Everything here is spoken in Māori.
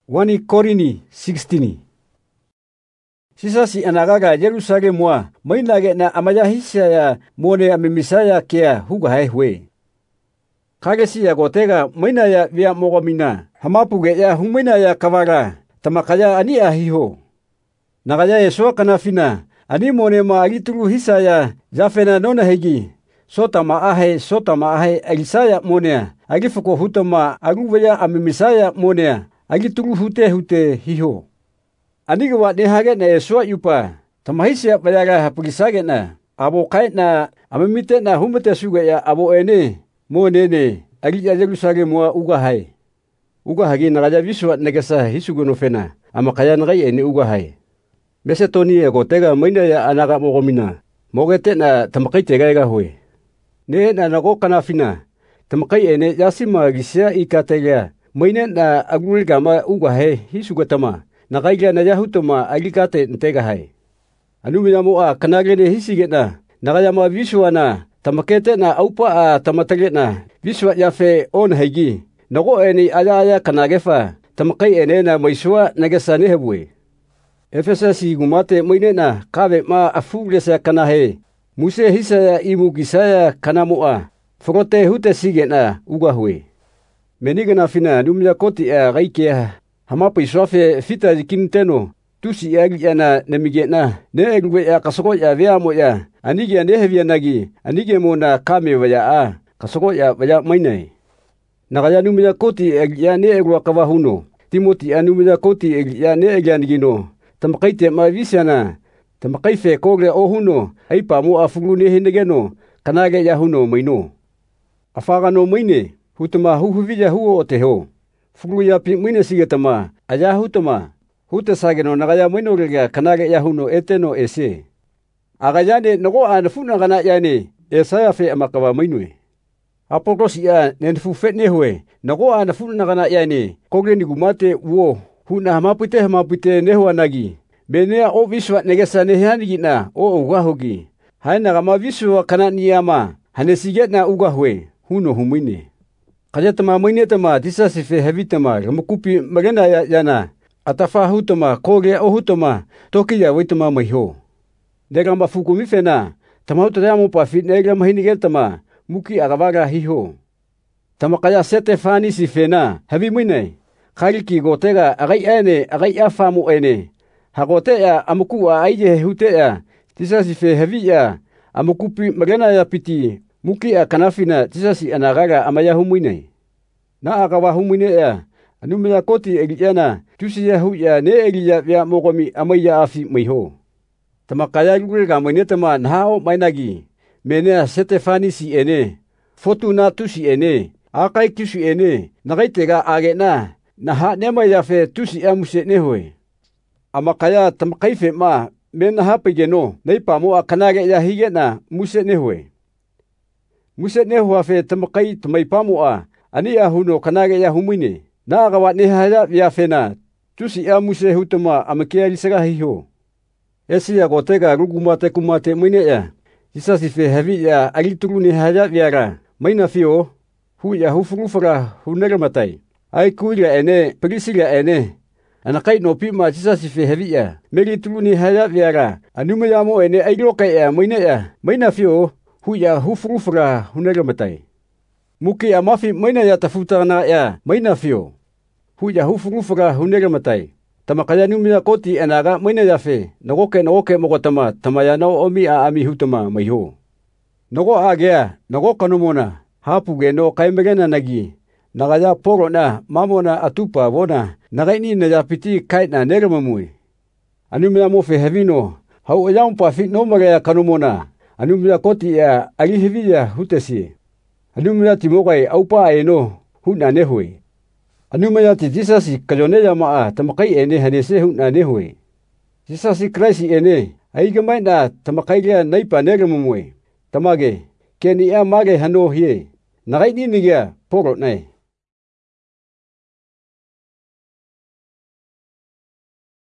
1 Korini 16. Sisasi anagaga Jerusalem wa mainage na amaya hisaya mone amimisaya kia huga hwe. Kagesi ya gotega mainaya via mogomina hamapuge ya humainaya kavaga tamakaya ani ahiho. Nagaya Yesua kanafina ani mone ma agituru hisaya jafena nona hegi. Sota maahe alisaya monea agifuko hutama aguveya amimisaya monea agituru hute hiho. Anigawa nehage na Yesua yupa tamahisia bayaga hapugisage na abo kait na amimite na humete suga ya abo ene monene agija Jerusalem wa ugahagi nagaja viswa negasa hisugono fena amakaya nagai ene ugahai. Mesetoni egotega maina ya anaga mogomina mogete na tamakai tegaiga hwe. Ne na nago kanafina tamakai ene yasima gisia ikatega maina na agulgama ugahe hisugatama nagaiga na yahutoma agikate ntegahai. Anumiyamoa kanagene hisigena nagayama viswana tamakete na aupa tamatage na viswa yafe on hegi nago ene aya kanagefa tamakai ene na maiswa nagasane hebwe. Efesasi gumate maine na kabe ma afulesa kanahe muse hisaya imugisaya kanamoa fogote hute sigena ugahwe. Menigana fina numya koti gaikea hamapo iswafe fita jikinteno tusi agiana nemigena ne egwe ya kasoko ya veamo ya anige nehevia nagi anige mona kame vaya kasoko ya vaya maine. Nagaya numya koti ya ne egwa kawahuno Timoti anumya koti ya ne eganigino tamakaite mavisiana tamakaife kogre ohuno aipamu afugune hinegeno kanage yahuno maino. Afagano maine hutama huhuvija huo oteho. Fugu ya pi maine sigetama aya hutama hutasageno nagaya maino rega kanage yahuno eteno ese. Agayane nago anafuna gana yane esaya fe amakawa mainwe. Apokosi ya nenfufe nehwe nago anafuna gana yane kogre nigumate uo. Huna hamapute nehwa nagi. Benea o viswa negesa nehanigi na o ugahogi. Haina gama viswa kana niyama. Hanesiget na ugahwe. Huno humine. Kajatama mainetama disasife hevitama. Gamukupi magena yana. Atafa hutama koge o hutama. Toki ya waitama maiho. Degamba fukumifena. Tamautaramo pafit negra mahinigetama. Muki agavaga hiho. Tamakaya sete fani sifena. Hevi mine. Kariki gotega agai afamu ene. Hagotea amukua aije hutea. Tisasife heviya amukupi magana ya piti. Muki kanafina tisasi anagaga amaya humuine. Na agawa humuine ya. Anumya koti egiana. Tusi ya huya ne egia vya mogomi amaya afi maiho. Tamakaya lugega mainetama nahao mainagi. Menea setefani si ene. Fotu na tusi ene. Akai kisu ene. Nagaitega agena. Naha nema yafe tusi amuse nehwe. Amakaya tamakaife ma mena hapigeno naipamoa kanage ya higena muse nehwe. Muse nehwa fe tamakai tamaipamoa ani ahuno kanage ya humine. Na agawa nehaya yafena tusi amuse hutama amakia lisaga hiho. Esi ya gotega rugumate kumate mine ya. Jisasife hevi ya agituru nehaya viara. Maina fio hu ya hufurufara hunegamatai. Ai kuira ene, perisiga ene. Anakai no pima jisasife heviya. Meri tuluni haya viara. Anumayamo ene airoka ya maina ya. Maina fio huya hufurufura hunegamatai. Muki amafi maina ya tafutana ya. Maina fio huya hufurufura hunegamatai. Tamakaya numya koti enaga maina ya fe. Nagoke mogotama tamaya nao omi ami hutama maiho. Nago agea, nago kanumona. Hapu geno kaimegena nagi. Nagaya poro na mamona atupa wona nagaini na yapiti kait na negamamui. Anumya mofe hevino hau ayampa fit no magaya kanumona. Anumya koti ya alihiviya hutesi. Anumya timogai aupa eno huna nehwe. Anumya ti jisasi kajoneya maa tamakai ene hanese huna nehwe. Jisasi kraisi ene aigamai na tamakai lia naipa negamamui. Tamage keni ya mage hano hie. Nagaini nigia poro nae.